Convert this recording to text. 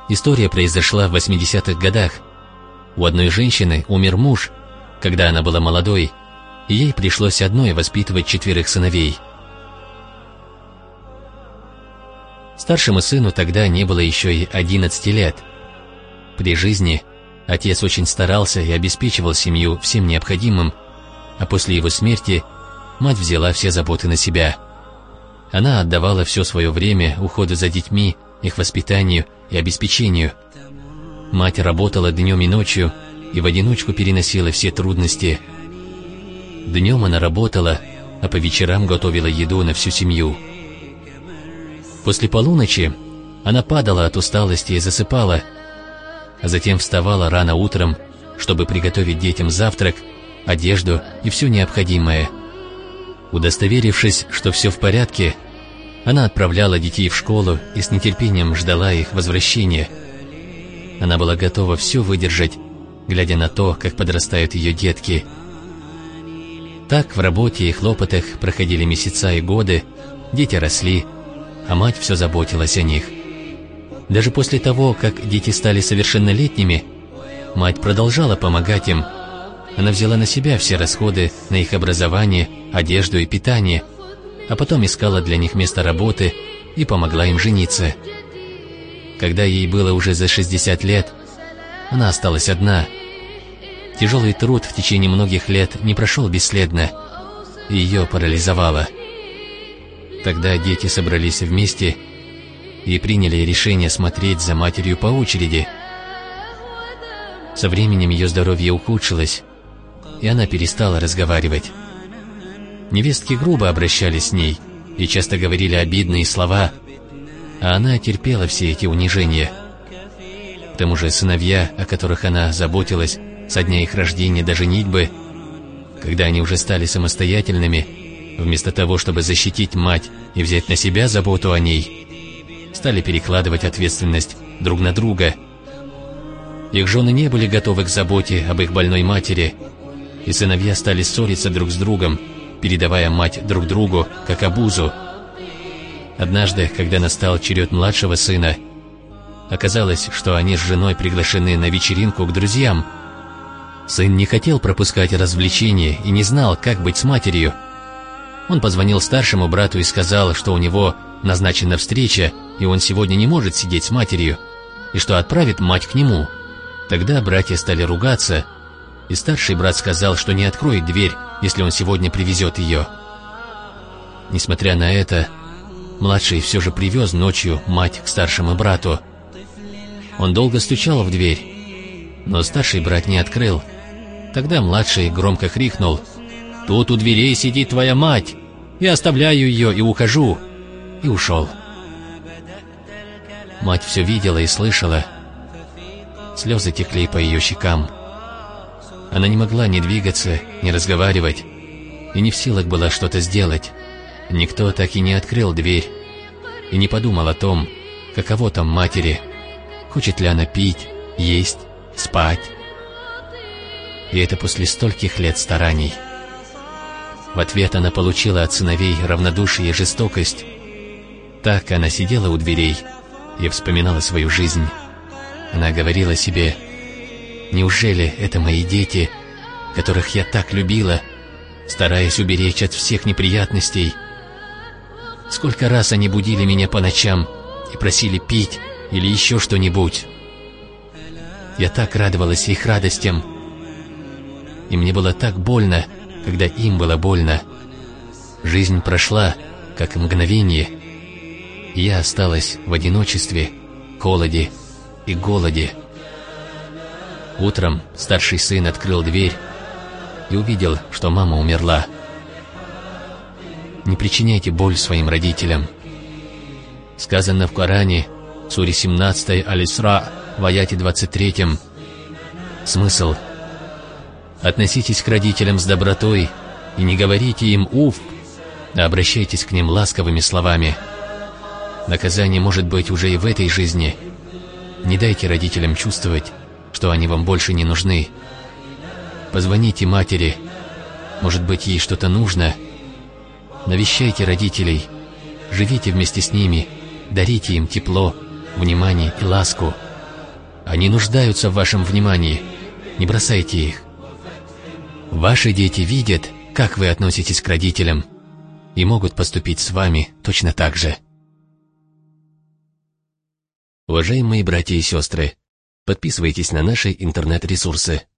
История произошла в 80-х годах. У одной женщины умер муж, когда она была молодой, и ей пришлось одной воспитывать 4 сыновей. Старшему сыну тогда не было еще и 11 лет. При жизни отец очень старался и обеспечивал семью всем необходимым, а после его смерти мать взяла все заботы на себя. Она отдавала все свое время уходу за детьми, их воспитанию и обеспечению. Мать работала днем и ночью и в одиночку переносила все трудности. Днем она работала, а по вечерам готовила еду на всю семью. После полуночи она падала от усталости и засыпала, а затем вставала рано утром, чтобы приготовить детям завтрак, одежду и все необходимое. Удостоверившись, что все в порядке, она отправляла детей в школу и с нетерпением ждала их возвращения. Она была готова все выдержать, глядя на то, как подрастают ее детки. Так в работе и хлопотах проходили месяца и годы, дети росли, а мать все заботилась о них. Даже после того, как дети стали совершеннолетними, мать продолжала помогать им. Она взяла на себя все расходы на их образование, одежду и питание, а потом искала для них место работы и помогла им жениться. Когда ей было уже за 60 лет, она осталась одна. Тяжелый труд в течение многих лет не прошел бесследно, и ее парализовало. Тогда дети собрались вместе и приняли решение смотреть за матерью по очереди. Со временем ее здоровье ухудшилось, и она перестала разговаривать. Невестки грубо обращались с ней и часто говорили обидные слова, а она терпела все эти унижения. К тому же сыновья, о которых она заботилась со дня их рождения до женитьбы, когда они уже стали самостоятельными, вместо того, чтобы защитить мать и взять на себя заботу о ней, стали перекладывать ответственность друг на друга. Их жены не были готовы к заботе об их больной матери, и сыновья стали ссориться друг с другом, передавая мать друг другу как обузу. Однажды, когда настал черед младшего сына, оказалось, что они с женой приглашены на вечеринку к друзьям. Сын не хотел пропускать развлечения и не знал, как быть с матерью. Он позвонил старшему брату и сказал, что у него назначена встреча, и он сегодня не может сидеть с матерью, и что отправит мать к нему. Тогда братья стали ругаться, и старший брат сказал, что не откроет дверь, если он сегодня привезет ее. Несмотря на это, младший все же привез ночью мать к старшему брату. Он долго стучал в дверь, но старший брат не открыл. Тогда младший громко крикнул: «Тут у дверей сидит твоя мать! Я оставляю ее и ухожу!» И ушел. Мать все видела и слышала. Слезы текли по ее щекам. Она не могла ни двигаться, ни разговаривать, и не в силах была что-то сделать. Никто так и не открыл дверь, и не подумал о том, каково там матери, хочет ли она пить, есть, спать. И это после стольких лет стараний. В ответ она получила от сыновей равнодушие и жестокость. Так она сидела у дверей и вспоминала свою жизнь. Она говорила себе: «Неужели это мои дети, которых я так любила, стараясь уберечь от всех неприятностей? Сколько раз они будили меня по ночам и просили пить или еще что-нибудь. Я так радовалась их радостям, и мне было так больно, когда им было больно. Жизнь прошла, как мгновение, и я осталась в одиночестве, холоде и голоде». Утром старший сын открыл дверь и увидел, что мама умерла. Не причиняйте боль своим родителям. Сказано в Коране, в суре 17 Аль-Исра, в аяте 23. Смысл: относитесь к родителям с добротой и не говорите им «уф», а обращайтесь к ним ласковыми словами. Наказание может быть уже и в этой жизни. Не дайте родителям чувствовать, что они вам больше не нужны. Позвоните матери, может быть, ей что-то нужно. Навещайте родителей, живите вместе с ними, дарите им тепло, внимание и ласку. Они нуждаются в вашем внимании. Не бросайте их. Ваши дети видят, как вы относитесь к родителям, и могут поступить с вами точно так же. Уважаемые братья и сестры, подписывайтесь на наши интернет-ресурсы.